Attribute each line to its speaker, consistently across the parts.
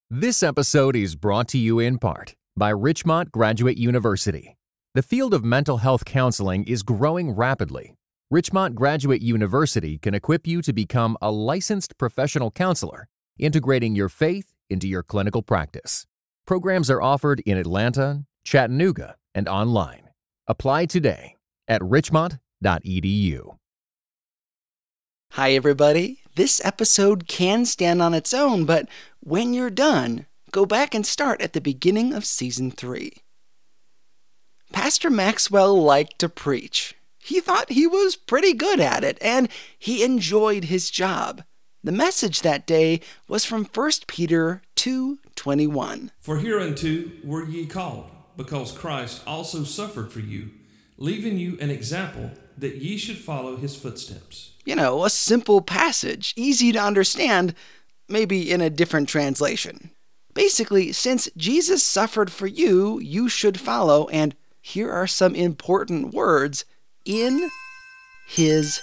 Speaker 1: This episode is brought to you in part by Richmont Graduate University. The field of mental health counseling is growing rapidly. Richmont Graduate University can equip you to become a licensed professional counselor, integrating your faith into your clinical practice. Programs are offered in Atlanta, Chattanooga, and online. Apply today at richmont.edu.
Speaker 2: Hi, everybody. This episode can stand on its own, but when you're done, go back and start at the beginning of Season 3. Pastor Maxwell liked to preach. He thought he was pretty good at it, and he enjoyed his job. The message that day was from 1 Peter 2:21.
Speaker 3: For hereunto were ye called, because Christ also suffered for you, leaving you an example that ye should follow his footsteps.
Speaker 2: A simple passage, easy to understand, maybe in a different translation. Basically, since Jesus suffered for you, you should follow, and here are some important words, in his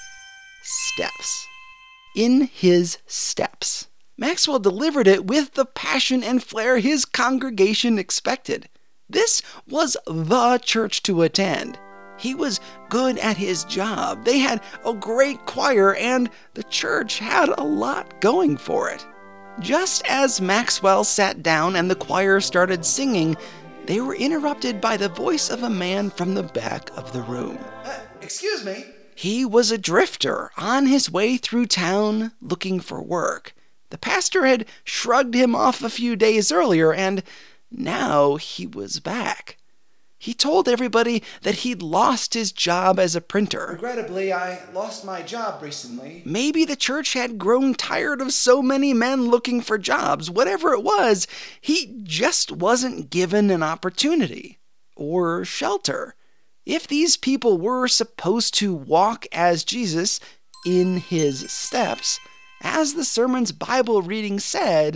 Speaker 2: steps. In his steps. Maxwell delivered it with the passion and flair his congregation expected. This was the church to attend. He was good at his job. They had a great choir, and the church had a lot going for it. Just as Maxwell sat down and the choir started singing, they were interrupted by the voice of a man from the back of the room. Excuse me? He was a drifter on his way through town looking for work. The pastor had shrugged him off a few days earlier, and now he was back. He told everybody that he'd lost his job as a printer.
Speaker 4: Regrettably, I lost my job recently.
Speaker 2: Maybe the church had grown tired of so many men looking for jobs. Whatever it was, he just wasn't given an opportunity or shelter. If these people were supposed to walk as Jesus in his steps, as the sermon's Bible reading said,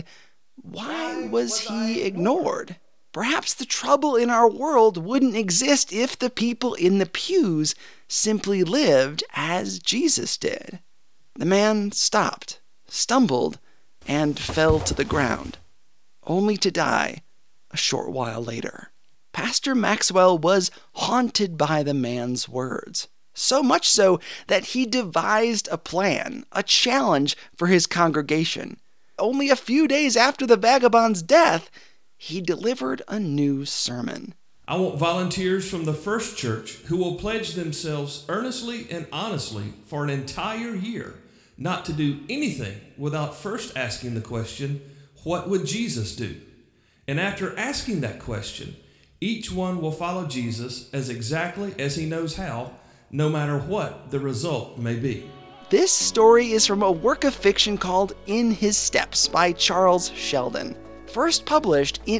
Speaker 2: why was he ignored? Perhaps the trouble in our world wouldn't exist if the people in the pews simply lived as Jesus did. The man stopped, stumbled, and fell to the ground, only to die a short while later. Pastor Maxwell was haunted by the man's words, so much so that he devised a plan, a challenge for his congregation. Only a few days after the vagabond's death, he delivered a new sermon.
Speaker 3: I want volunteers from the First Church who will pledge themselves earnestly and honestly for an entire year not to do anything without first asking the question, what would Jesus do? And after asking that question, each one will follow Jesus as exactly as he knows how, no matter what the result may be.
Speaker 2: This story is from a work of fiction called In His Steps by Charles Sheldon, first published in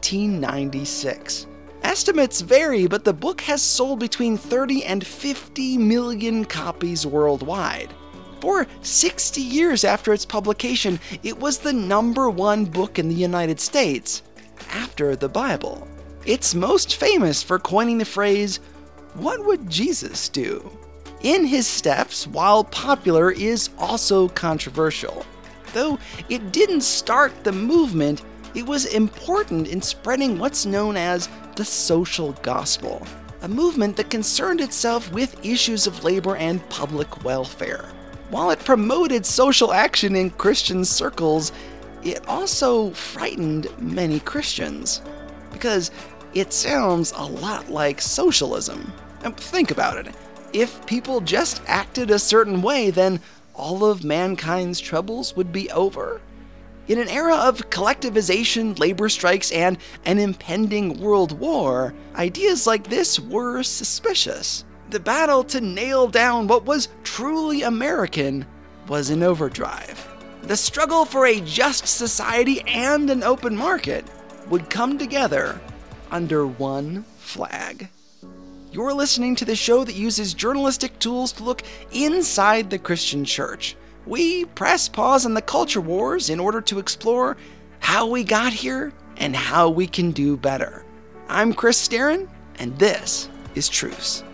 Speaker 2: 1896. Estimates vary, but the book has sold between 30 and 50 million copies worldwide. For 60 years after its publication, it was the #1 book in the United States, after the Bible. It's most famous for coining the phrase, "What would Jesus do?" In His Steps, while popular, is also controversial. Though it didn't start the movement, it was important in spreading what's known as the social gospel, a movement that concerned itself with issues of labor and public welfare. While it promoted social action in Christian circles, it also frightened many Christians, because it sounds a lot like socialism. Think about it. If people just acted a certain way, then all of mankind's troubles would be over. In an era of collectivization, labor strikes, and an impending world war, ideas like this were suspicious. The battle to nail down what was truly American was in overdrive. The struggle for a just society and an open market would come together under one flag. You're listening to the show that uses journalistic tools to look inside the Christian church. We press pause on the culture wars in order to explore how we got here and how we can do better. I'm Chris Staron, and this is Truce.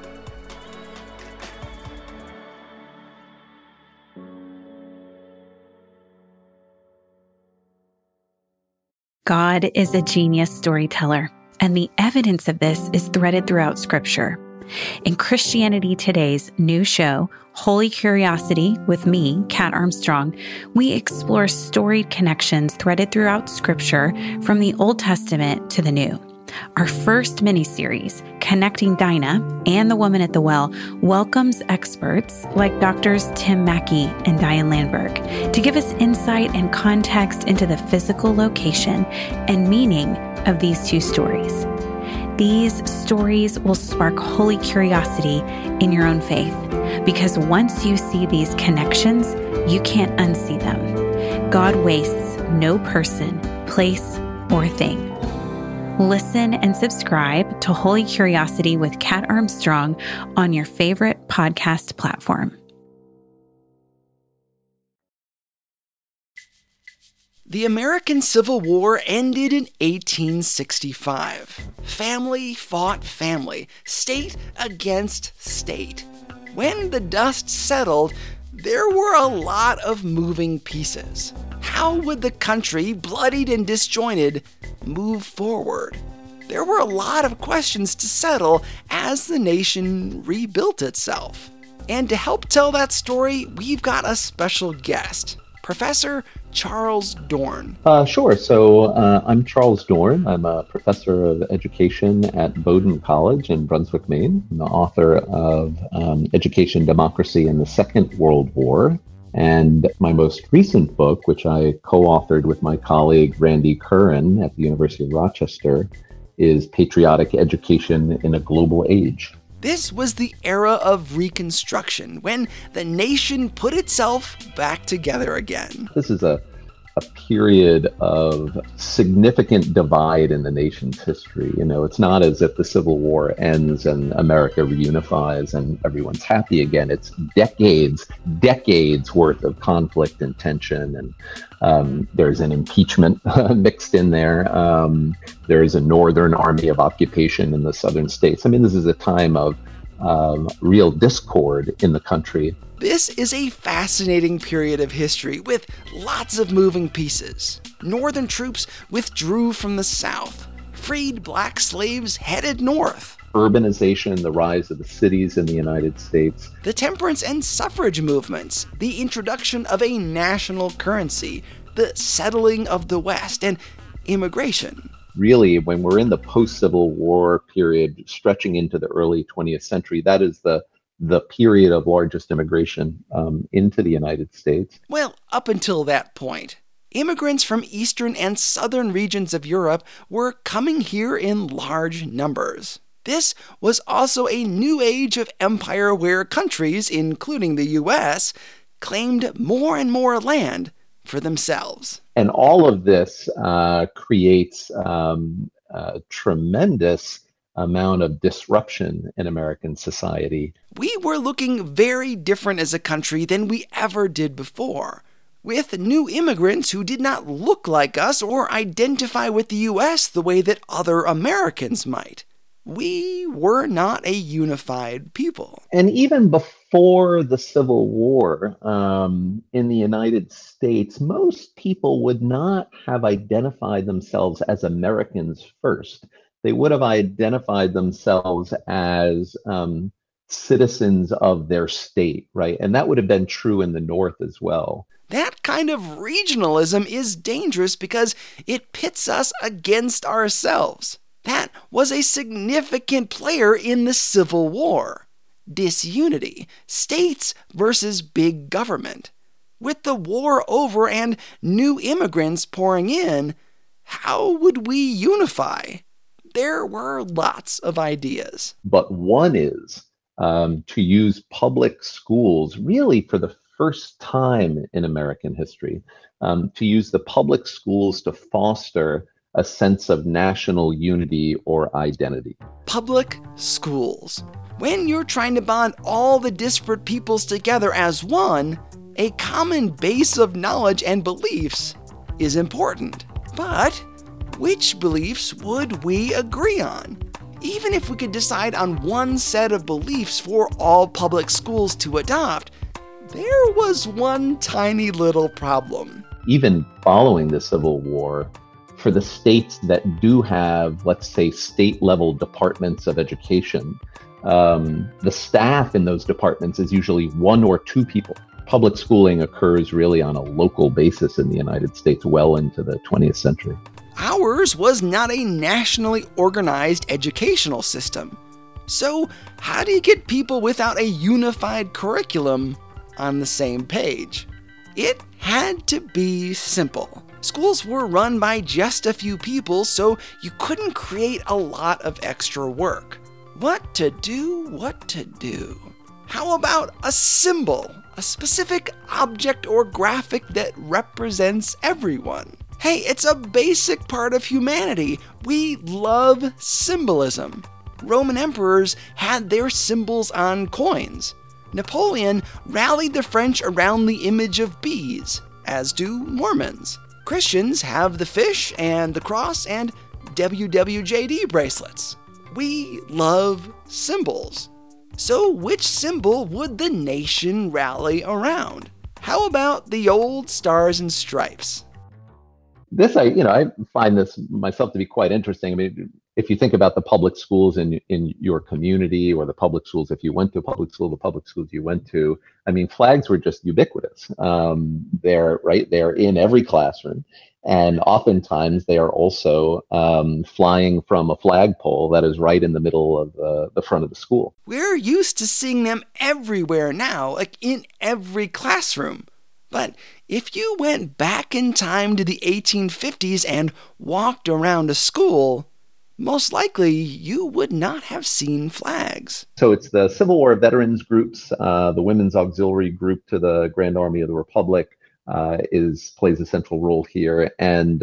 Speaker 5: God is a genius storyteller, and the evidence of this is threaded throughout Scripture. In Christianity Today's new show, Holy Curiosity, with me, Kat Armstrong, we explore storied connections threaded throughout Scripture from the Old Testament to the New. Our first mini-series, Connecting Dinah and the Woman at the Well, welcomes experts like Doctors Tim Mackie and Diane Landberg to give us insight and context into the physical location and meaning of these two stories. These stories will spark holy curiosity in your own faith, because once you see these connections, you can't unsee them. God wastes no person, place, or thing. Listen and subscribe to Holy Curiosity with Kat Armstrong on your favorite podcast platform.
Speaker 2: The American Civil War ended in 1865. Family fought family, state against state. When the dust settled, there were a lot of moving pieces. How would the country, bloodied and disjointed, move forward? There were a lot of questions to settle as the nation rebuilt itself. And to help tell that story, we've got a special guest, Professor Charles Dorn.
Speaker 6: Sure. So I'm Charles Dorn. I'm a professor of education at Bowdoin College in Brunswick, Maine. I'm the author of Education, Democracy in the Second World War. And my most recent book, which I co-authored with my colleague Randy Curran at the University of Rochester, is Patriotic Education in a Global Age.
Speaker 2: This was the era of Reconstruction, when the nation put itself back together again.
Speaker 6: This is a period of significant divide in the nation's history. You know, it's not as if the Civil War ends and America reunifies and everyone's happy again. It's decades worth of conflict and tension, and there's an impeachment mixed in there. There is a Northern Army of occupation in the southern states. I mean, this is a time of real discord in the country.
Speaker 2: This is a fascinating period of history with lots of moving pieces. Northern troops withdrew from the South. Freed black slaves headed north.
Speaker 6: Urbanization, the rise of the cities in the United States.
Speaker 2: The temperance and suffrage movements, the introduction of a national currency, the settling of the West, and immigration.
Speaker 6: Really, when we're in the post-Civil War period, stretching into the early 20th century, that is the period of largest immigration into the United States.
Speaker 2: Well, up until that point, immigrants from eastern and southern regions of Europe were coming here in large numbers. This was also a new age of empire where countries, including the U.S., claimed more and more land for themselves.
Speaker 6: And all of this creates tremendous amount of disruption in American society.
Speaker 2: We were looking very different as a country than we ever did before, with new immigrants who did not look like us or identify with the U.S. the way that other Americans might. We were not a unified people.
Speaker 6: And even before the Civil War, in the United States, most people would not have identified themselves as Americans first. They would have identified themselves as citizens of their state, right? And that would have been true in the North as well.
Speaker 2: That kind of regionalism is dangerous because it pits us against ourselves. That was a significant player in the Civil War. Disunity, states versus big government. With the war over and new immigrants pouring in, how would we unify? There were lots of ideas.
Speaker 6: But one is to use public schools really for the first time in American history, to use the public schools to foster a sense of national unity or identity.
Speaker 2: Public schools. When you're trying to bond all the disparate peoples together as one, a common base of knowledge and beliefs is important. But which beliefs would we agree on? Even if we could decide on one set of beliefs for all public schools to adopt, there was one tiny little problem.
Speaker 6: Even following the Civil War, for the states that do have, let's say, state-level departments of education, the staff in those departments is usually one or two people. Public schooling occurs really on a local basis in the United States well into the 20th century.
Speaker 2: Ours was not a nationally organized educational system. So how do you get people without a unified curriculum on the same page? It had to be simple. Schools were run by just a few people, so you couldn't create a lot of extra work. What to do? How about a symbol, a specific object or graphic that represents everyone? Hey, it's a basic part of humanity. We love symbolism. Roman emperors had their symbols on coins. Napoleon rallied the French around the image of bees, as do Mormons. Christians have the fish and the cross and WWJD bracelets. We love symbols. So which symbol would the nation rally around? How about the old Stars and Stripes?
Speaker 6: This, I find this myself to be quite interesting. I mean, if you think about the public schools in your community, or the public schools, if you went to a public school, the public schools you went to, I mean, flags were just ubiquitous. They're in every classroom. And oftentimes they are also flying from a flagpole that is right in the middle of the front of the school.
Speaker 2: We're used to seeing them everywhere now, like in every classroom. But if you went back in time to the 1850s and walked around a school, most likely you would not have seen flags.
Speaker 6: So it's the Civil War veterans groups, the Women's Auxiliary Group to the Grand Army of the Republic plays a central role here, and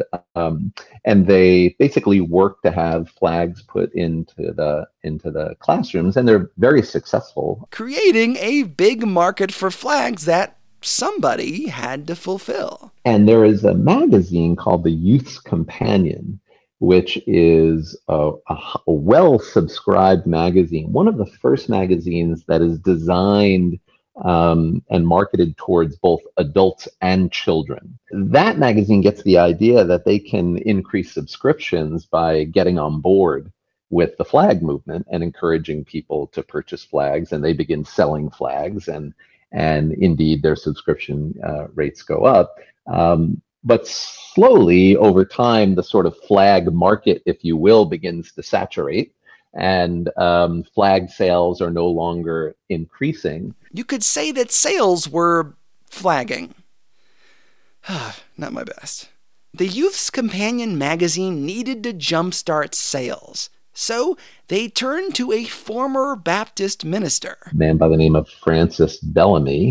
Speaker 6: they basically work to have flags put into the classrooms, and they're very successful,
Speaker 2: creating a big market for flags that somebody had to fulfill.
Speaker 6: And there is a magazine called the Youth's Companion, which is a well-subscribed magazine, one of the first magazines that is designed and marketed towards both adults and children. That magazine gets the idea that they can increase subscriptions by getting on board with the flag movement and encouraging people to purchase flags, and they begin selling flags, and indeed their subscription rates go up. But slowly over time, the sort of flag market, if you will, begins to saturate, and flag sales are no longer increasing.
Speaker 2: You could say that sales were flagging. Not my best. The Youth's Companion magazine needed to jumpstart sales, so they turned to a former Baptist minister,
Speaker 6: a man by the name of Francis Bellamy,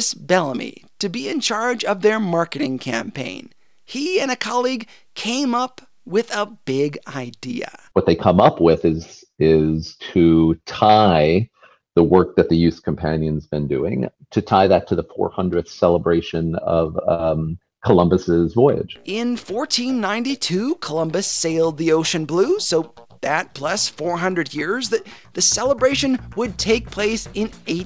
Speaker 2: to be in charge of their marketing campaign. He and a colleague came up with a big idea.
Speaker 6: What they come up with is to tie the work that the Youth Companion's been doing, to tie that to the 400th celebration of Columbus's voyage.
Speaker 2: In 1492, Columbus sailed the ocean blue, so that plus 400 years, the celebration would take place in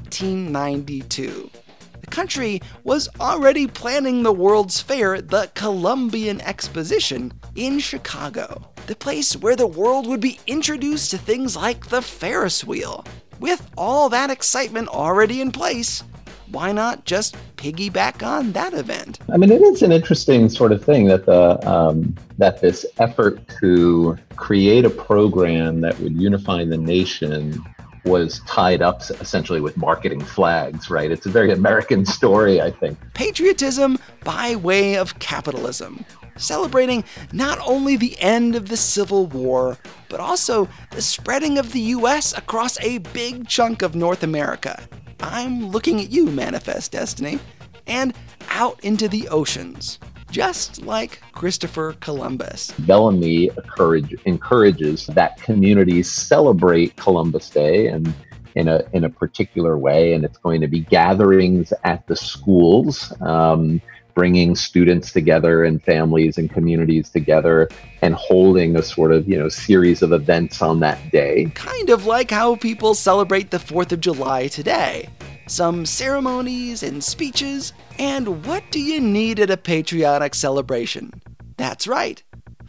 Speaker 2: 1892. The country was already planning the World's Fair, the Columbian Exposition, in Chicago, the place where the world would be introduced to things like the Ferris wheel. With all that excitement already in place, why not just piggyback on that event?
Speaker 6: I mean, it is an interesting sort of thing that that this effort to create a program that would unify the nation was tied up essentially with marketing flags, right? It's a very American story, I think.
Speaker 2: Patriotism by way of capitalism, celebrating not only the end of the Civil War, but also the spreading of the U.S. across a big chunk of North America. I'm looking at you, Manifest Destiny, and out into the oceans, just like Christopher Columbus.
Speaker 6: Bellamy encourages that communities celebrate Columbus Day and in a particular way, and it's going to be gatherings at the schools, bringing students together and families and communities together and holding a sort of, series of events on that day.
Speaker 2: Kind of like how people celebrate the 4th of July today. Some ceremonies and speeches, and what do you need at a patriotic celebration? That's right,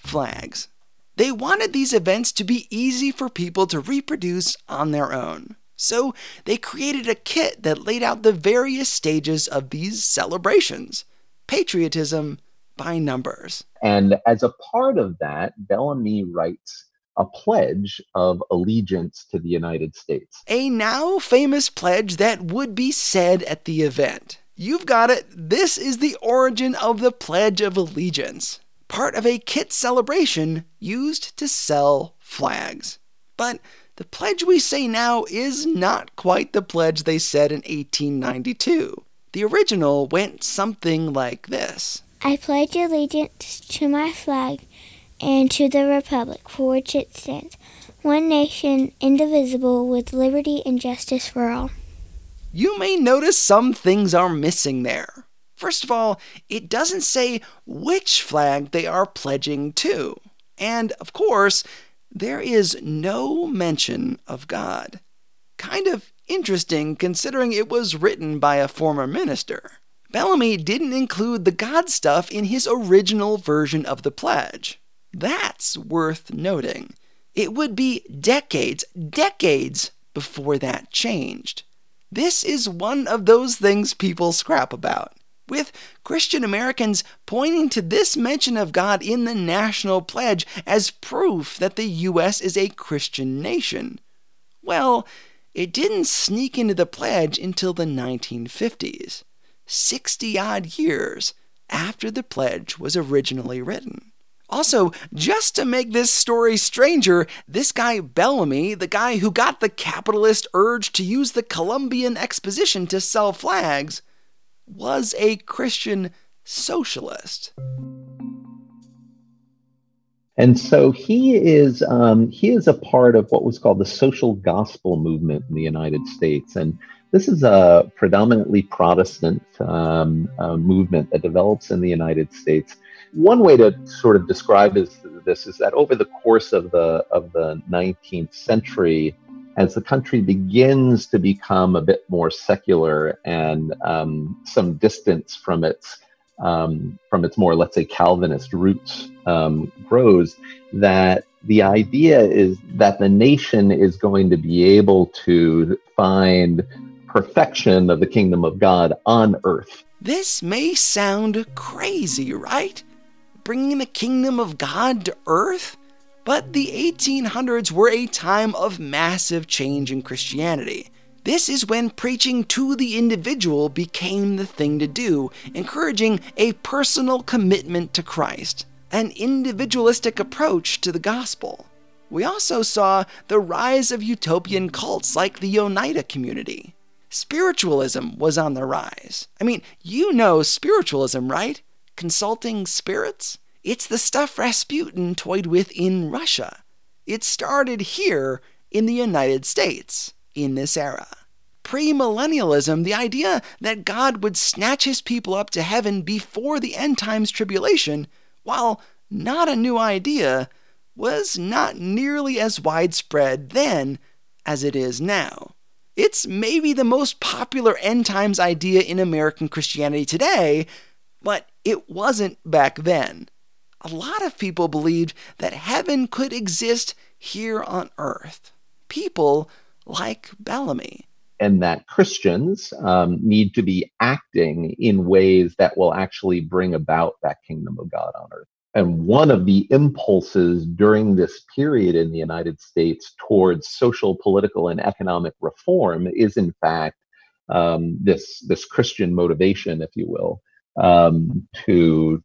Speaker 2: flags. They wanted these events to be easy for people to reproduce on their own. So they created a kit that laid out the various stages of these celebrations. Patriotism by numbers.
Speaker 6: And as a part of that, Bellamy writes a pledge of allegiance to the United States.
Speaker 2: A now famous pledge that would be said at the event. You've got it. This is the origin of the Pledge of Allegiance. Part of a kit celebration used to sell flags. But the pledge we say now is not quite the pledge they said in 1892. The original went something like this.
Speaker 7: I pledge allegiance to my flag and to the republic for which it stands, one nation, indivisible, with liberty and justice for all.
Speaker 2: You may notice some things are missing there. First of all, it doesn't say which flag they are pledging to. And, of course, there is no mention of God. Kind of interesting considering it was written by a former minister. Bellamy didn't include the God stuff in his original version of the pledge. That's worth noting. It would be decades before that changed. This is one of those things people scrap about, with Christian Americans pointing to this mention of God in the national pledge as proof that the U.S. is a Christian nation. Well, it didn't sneak into the pledge until the 1950s, 60-odd years after the pledge was originally written. Also, just to make this story stranger, this guy Bellamy, the guy who got the capitalist urge to use the Columbian Exposition to sell flags, was a Christian socialist.
Speaker 6: And so he is a part of what was called the social gospel movement in the United States. And this is a predominantly Protestant movement that develops in the United States. One way to sort of describe this is that over the course of the 19th century, as the country begins to become a bit more secular and some distance from its more, let's say, Calvinist roots grows, that the idea is that the nation is going to be able to find perfection of the kingdom of God on earth.
Speaker 2: This may sound crazy, right? Bringing the kingdom of God to earth? But the 1800s were a time of massive change in Christianity. This is when preaching to the individual became the thing to do, encouraging a personal commitment to Christ, an individualistic approach to the gospel. We also saw the rise of utopian cults like the Oneida community. Spiritualism was on the rise. I mean, you know spiritualism, right? Consulting spirits? It's the stuff Rasputin toyed with in Russia. It started here in the United States in this era. Premillennialism, the idea that God would snatch his people up to heaven before the end times tribulation, while not a new idea, was not nearly as widespread then as it is now. It's maybe the most popular end times idea in American Christianity today, but it wasn't back then. A lot of people believed that heaven could exist here on earth. People like Bellamy.
Speaker 6: And that Christians need to be acting in ways that will actually bring about that kingdom of God on earth. And one of the impulses during this period in the United States towards social, political, and economic reform is, in fact, this Christian motivation, if you will, to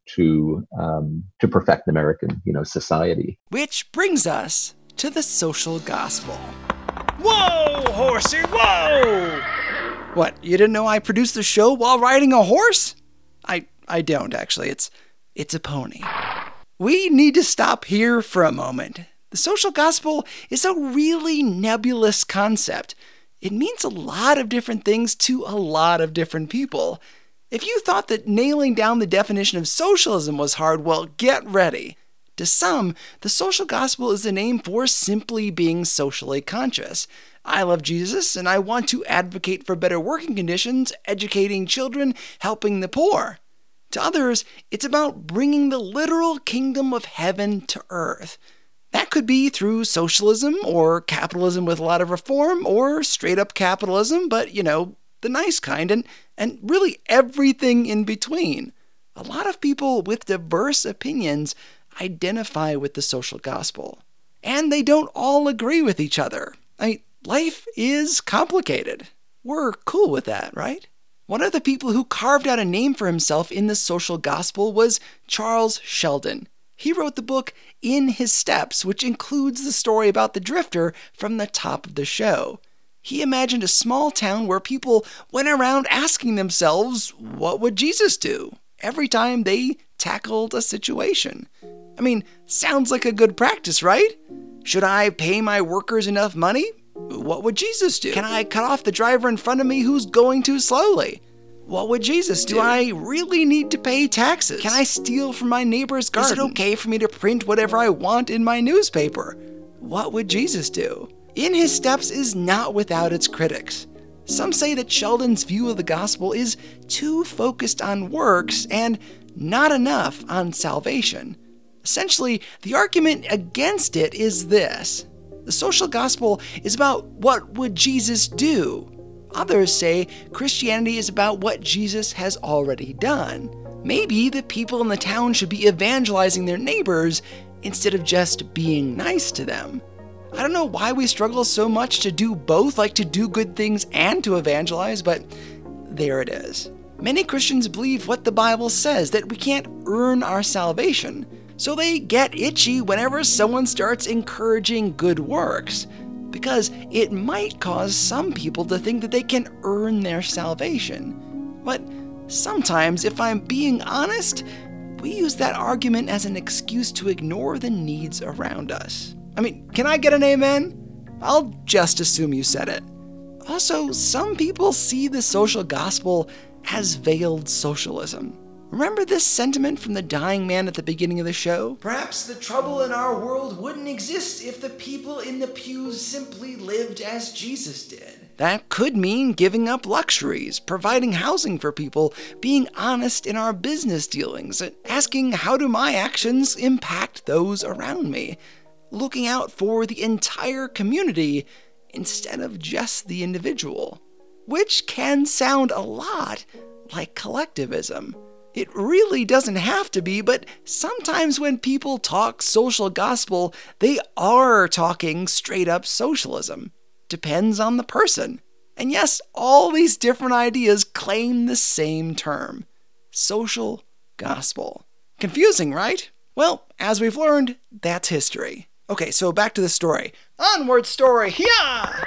Speaker 6: perfect American, society.
Speaker 2: Which brings us to the social gospel. Whoa, horsey, whoa! What, you didn't know I produced the show while riding a horse? I don't, actually. It's a pony. We need to stop here for a moment. The social gospel is a really nebulous concept. It means a lot of different things to a lot of different people. If you thought that nailing down the definition of socialism was hard, well, get ready. To some, the social gospel is the name for simply being socially conscious. I love Jesus, and I want to advocate for better working conditions, educating children, helping the poor. To others, it's about bringing the literal kingdom of heaven to earth. That could be through socialism or capitalism with a lot of reform or straight up capitalism, but, the nice kind, and really everything in between. A lot of people with diverse opinions identify with the social gospel. And they don't all agree with each other. Life is complicated. We're cool with that, right? One of the people who carved out a name for himself in the social gospel was Charles Sheldon. He wrote the book In His Steps, which includes the story about the drifter from the top of the show. He imagined a small town where people went around asking themselves, what would Jesus do? Every time they tackled a situation. Sounds like a good practice, right? Should I pay my workers enough money? What would Jesus do? Can I cut off the driver in front of me who's going too slowly? What would Jesus do? Do I really need to pay taxes? Can I steal from my neighbor's garden? Is it okay for me to print whatever I want in my newspaper? What would Jesus do? In His Steps is not without its critics. Some say that Sheldon's view of the gospel is too focused on works and not enough on salvation. Essentially, the argument against it is this. The social gospel is about what would Jesus do. Others say Christianity is about what Jesus has already done. Maybe the people in the town should be evangelizing their neighbors instead of just being nice to them. I don't know why we struggle so much to do both, like to do good things and to evangelize, but there it is. Many Christians believe what the Bible says, that we can't earn our salvation. So they get itchy whenever someone starts encouraging good works, because it might cause some people to think that they can earn their salvation. But sometimes, if I'm being honest, we use that argument as an excuse to ignore the needs around us. Can I get an amen? I'll just assume you said it. Also, some people see the social gospel as veiled socialism. Remember this sentiment from the dying man at the beginning of the show?
Speaker 4: Perhaps the trouble in our world wouldn't exist if the people in the pews simply lived as Jesus did.
Speaker 2: That could mean giving up luxuries, providing housing for people, being honest in our business dealings, asking how do my actions impact those around me, looking out for the entire community instead of just the individual, which can sound a lot like collectivism. It really doesn't have to be, but sometimes when people talk social gospel, they are talking straight up socialism. Depends on the person. And yes, all these different ideas claim the same term. Social gospel. Confusing, right? Well, as we've learned, that's history. Okay, so back to the story. Onward, story, yeah!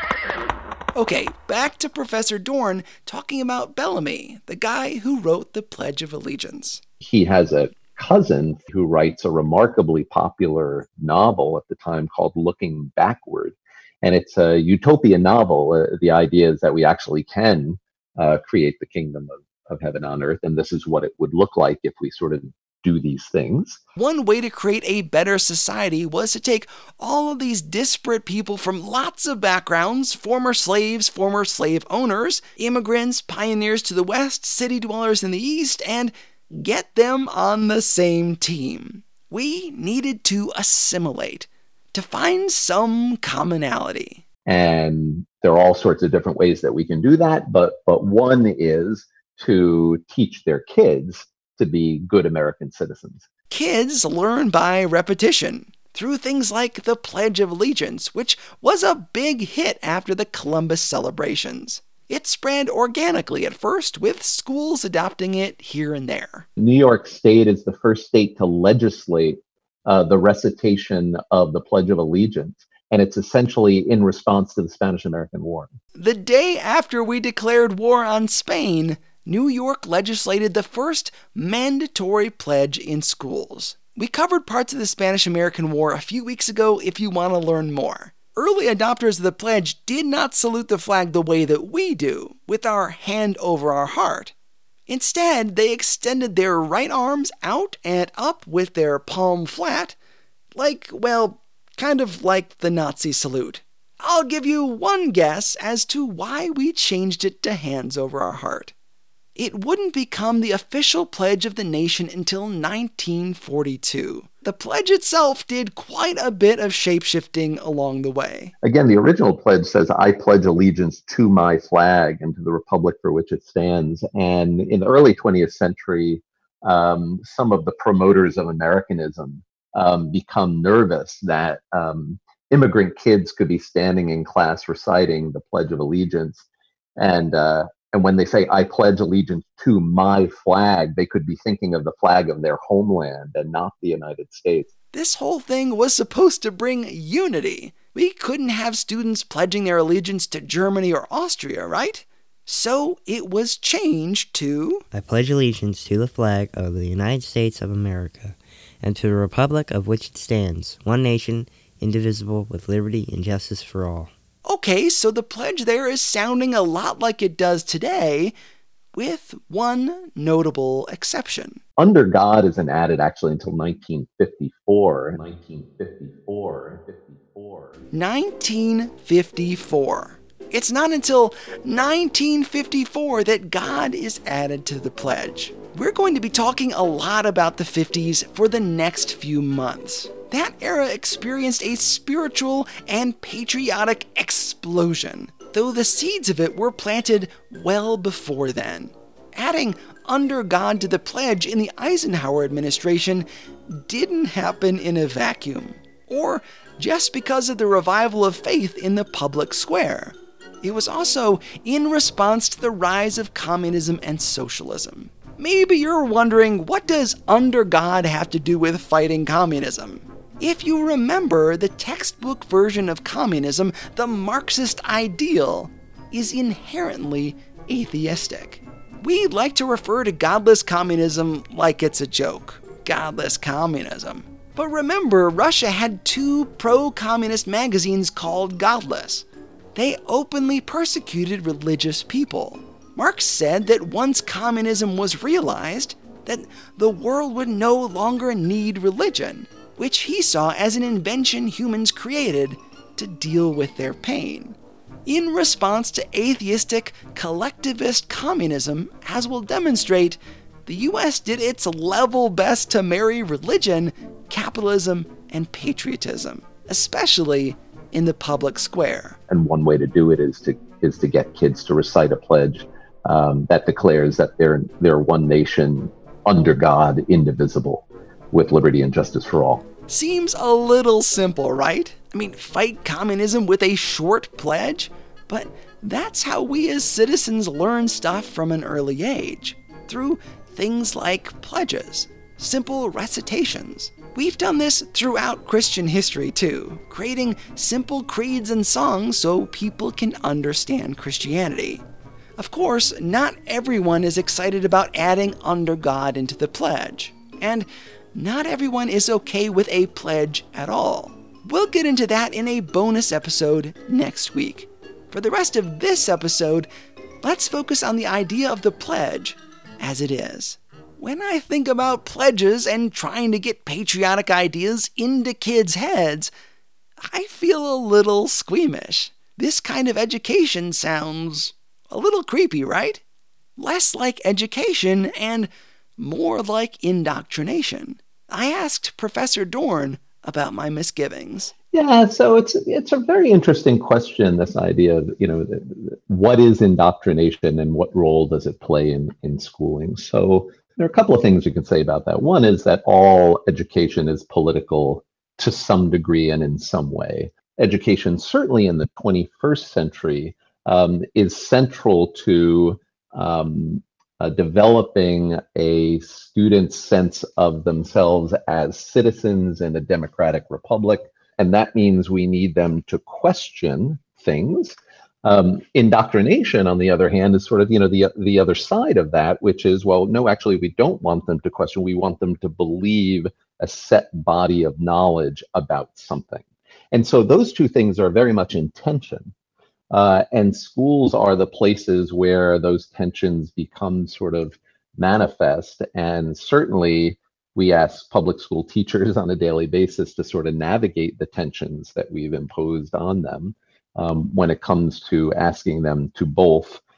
Speaker 2: Okay, back to Professor Dorn talking about Bellamy, the guy who wrote the Pledge of Allegiance.
Speaker 6: He has a cousin who writes a remarkably popular novel at the time called Looking Backward. And it's a utopian novel. The idea is that we actually can create the kingdom of heaven on earth. And this is what it would look like if we sort of do these things.
Speaker 2: One way to create a better society was to take all of these disparate people from lots of backgrounds, former slaves, former slave owners, immigrants, pioneers to the west, city dwellers in the east, and get them on the same team. We needed to assimilate, to find some commonality.
Speaker 6: And there are all sorts of different ways that we can do that, but one is to teach their kids to be good American citizens.
Speaker 2: Kids learn by repetition through things like the Pledge of Allegiance, which was a big hit after the Columbus celebrations. It spread organically at first, with schools adopting it here and there.
Speaker 6: New York State is the first state to legislate the recitation of the Pledge of Allegiance, and it's essentially in response to the Spanish-American War.
Speaker 2: The day after we declared war on Spain, New York legislated the first mandatory pledge in schools. We covered parts of the Spanish-American War a few weeks ago if you want to learn more. Early adopters of the pledge did not salute the flag the way that we do, with our hand over our heart. Instead, they extended their right arms out and up with their palm flat, kind of like the Nazi salute. I'll give you one guess as to why we changed it to hands over our heart. it wouldn't become the official pledge of the nation until 1942. The pledge itself did quite a bit of shape-shifting along the way.
Speaker 6: Again, the original pledge says, I pledge allegiance to my flag and to the republic for which it stands. And in the early 20th century, some of the promoters of Americanism become nervous that immigrant kids could be standing in class reciting the Pledge of Allegiance. And when they say, I pledge allegiance to my flag, they could be thinking of the flag of their homeland and not the United States.
Speaker 2: This whole thing was supposed to bring unity. We couldn't have students pledging their allegiance to Germany or Austria, right? So it was changed to,
Speaker 8: I pledge allegiance to the flag of the United States of America and to the republic of which it stands, one nation, indivisible, with liberty and justice for all.
Speaker 2: Okay, so the pledge there is sounding a lot like it does today, with one notable exception.
Speaker 6: Under God isn't added actually until 1954.
Speaker 2: 1954. It's not until 1954 that God is added to the pledge. We're going to be talking a lot about the 50s for the next few months. That era experienced a spiritual and patriotic explosion, though the seeds of it were planted well before then. Adding under God to the pledge in the Eisenhower administration didn't happen in a vacuum, or just because of the revival of faith in the public square. It was also in response to the rise of communism and socialism. Maybe you're wondering, what does under God have to do with fighting communism? If you remember, the textbook version of communism, the Marxist ideal, is inherently atheistic. We like to refer to godless communism like it's a joke. Godless communism. But remember, Russia had 2 pro-communist magazines called Godless. They openly persecuted religious people. Marx said that once communism was realized, that the world would no longer need religion, which he saw as an invention humans created to deal with their pain. In response to atheistic, collectivist communism, as we'll demonstrate, the US did its level best to marry religion, capitalism, and patriotism, especially in the public square.
Speaker 6: And one way to do it is to get kids to recite a pledge that declares that they're one nation under God, indivisible, with liberty and justice for all.
Speaker 2: Seems a little simple, right? I mean, fight communism with a short pledge? But that's how we as citizens learn stuff from an early age, through things like pledges, simple recitations. We've done this throughout Christian history too, creating simple creeds and songs so people can understand Christianity. Of course, not everyone is excited about adding under God into the pledge, and not everyone is okay with a pledge at all. We'll get into that in a bonus episode next week. For the rest of this episode, let's focus on the idea of the pledge as it is. When I think about pledges and trying to get patriotic ideas into kids' heads, I feel a little squeamish. This kind of education sounds a little creepy, right? Less like education and more like indoctrination. I asked Professor Dorn about my misgivings.
Speaker 6: Yeah, so it's a very interesting question, this idea of, what is indoctrination and what role does it play in schooling? So there are a couple of things you can say about that. One is that all education is political to some degree and in some way. Education, certainly in the 21st century, is central to developing a student's sense of themselves as citizens in a democratic republic. And that means we need them to question things. Indoctrination, on the other hand, is sort of, the other side of that, which is, well, no, actually, we don't want them to question. We want them to believe a set body of knowledge about something. And so those two things are very much in tension. And schools are the places where those tensions become sort of manifest. And certainly we ask public school teachers on a daily basis to sort of navigate the tensions that we've imposed on them when it comes to asking them to both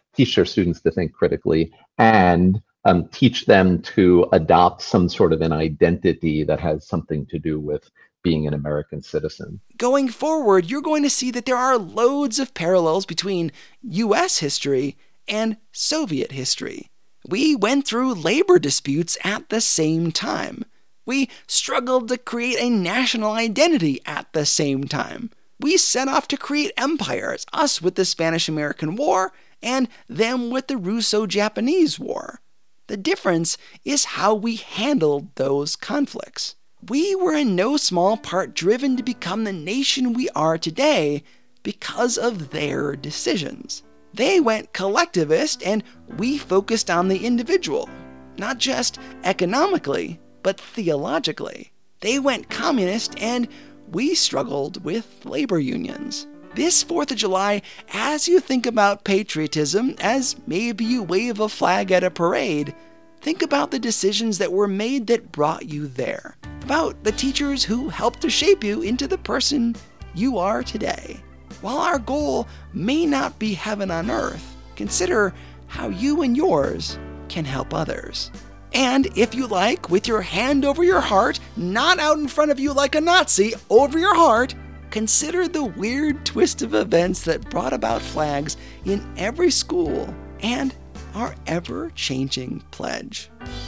Speaker 6: teach their students to think critically, and teach them to adopt some sort of an identity that has something to do with being an American citizen.
Speaker 2: Going forward, you're going to see that there are loads of parallels between U.S. history and Soviet history. We went through labor disputes at the same time. We struggled to create a national identity at the same time. We set off to create empires, us with the Spanish-American War, and them with the Russo-Japanese War. The difference is how we handled those conflicts. We were in no small part driven to become the nation we are today because of their decisions. They went collectivist, and we focused on the individual, not just economically, but theologically. They went communist, and we struggled with labor unions. This 4th of July, as you think about patriotism, as maybe you wave a flag at a parade, think about the decisions that were made that brought you there, about the teachers who helped to shape you into the person you are today. While our goal may not be heaven on earth, consider how you and yours can help others. And if you like, with your hand over your heart, not out in front of you like a Nazi, over your heart, consider the weird twist of events that brought about flags in every school and our ever-changing pledge.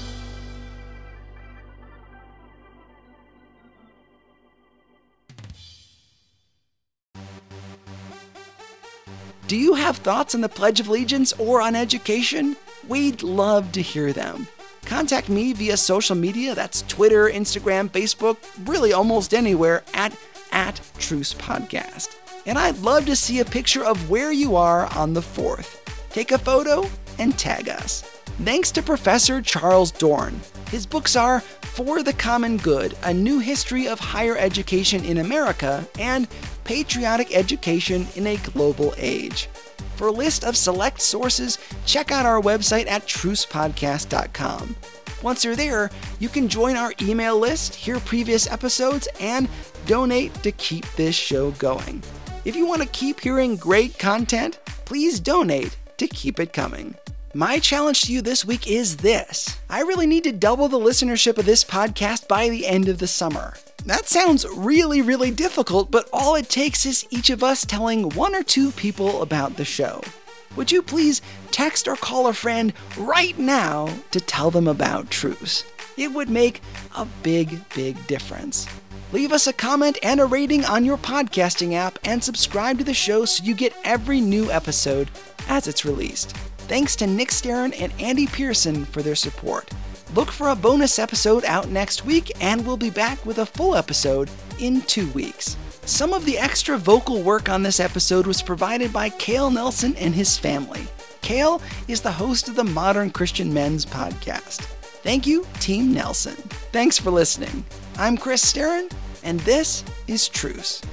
Speaker 2: Do you have thoughts on the Pledge of Allegiance or on education? We'd love to hear them. Contact me via social media, that's Twitter, Instagram, Facebook, really almost anywhere, at Truce Podcast. And I'd love to see a picture of where you are on the 4th. Take a photo and tag us. Thanks to Professor Charles Dorn. His books are For the Common Good, A New History of Higher Education in America, and Patriotic Education in a Global Age. For a list of select sources, check out our website at trucepodcast.com. Once you're there, you can join our email list, hear previous episodes, and donate to keep this show going. If you want to keep hearing great content, please donate to keep it coming. My challenge to you this week is this. I really need to double the listenership of this podcast by the end of the summer. That sounds really, really difficult, but all it takes is each of us telling 1 or 2 people about the show. Would you please text or call a friend right now to tell them about Truce? It would make a big, big difference. Leave us a comment and a rating on your podcasting app and subscribe to the show so you get every new episode as it's released. Thanks to Nick Starron and Andy Pearson for their support. Look for a bonus episode out next week, and we'll be back with a full episode in 2 weeks. Some of the extra vocal work on this episode was provided by Cale Nelson and his family. Cale is the host of the Modern Christian Men's podcast. Thank you, Team Nelson. Thanks for listening. I'm Chris Starron, and this is Truce.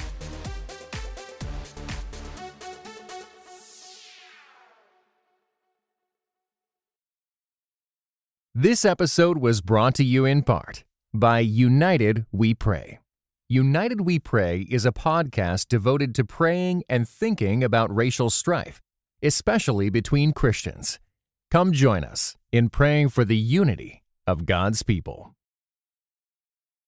Speaker 1: This episode was brought to you in part by United We Pray. United We Pray is a podcast devoted to praying and thinking about racial strife, especially between Christians. Come join us in praying for the unity of God's people.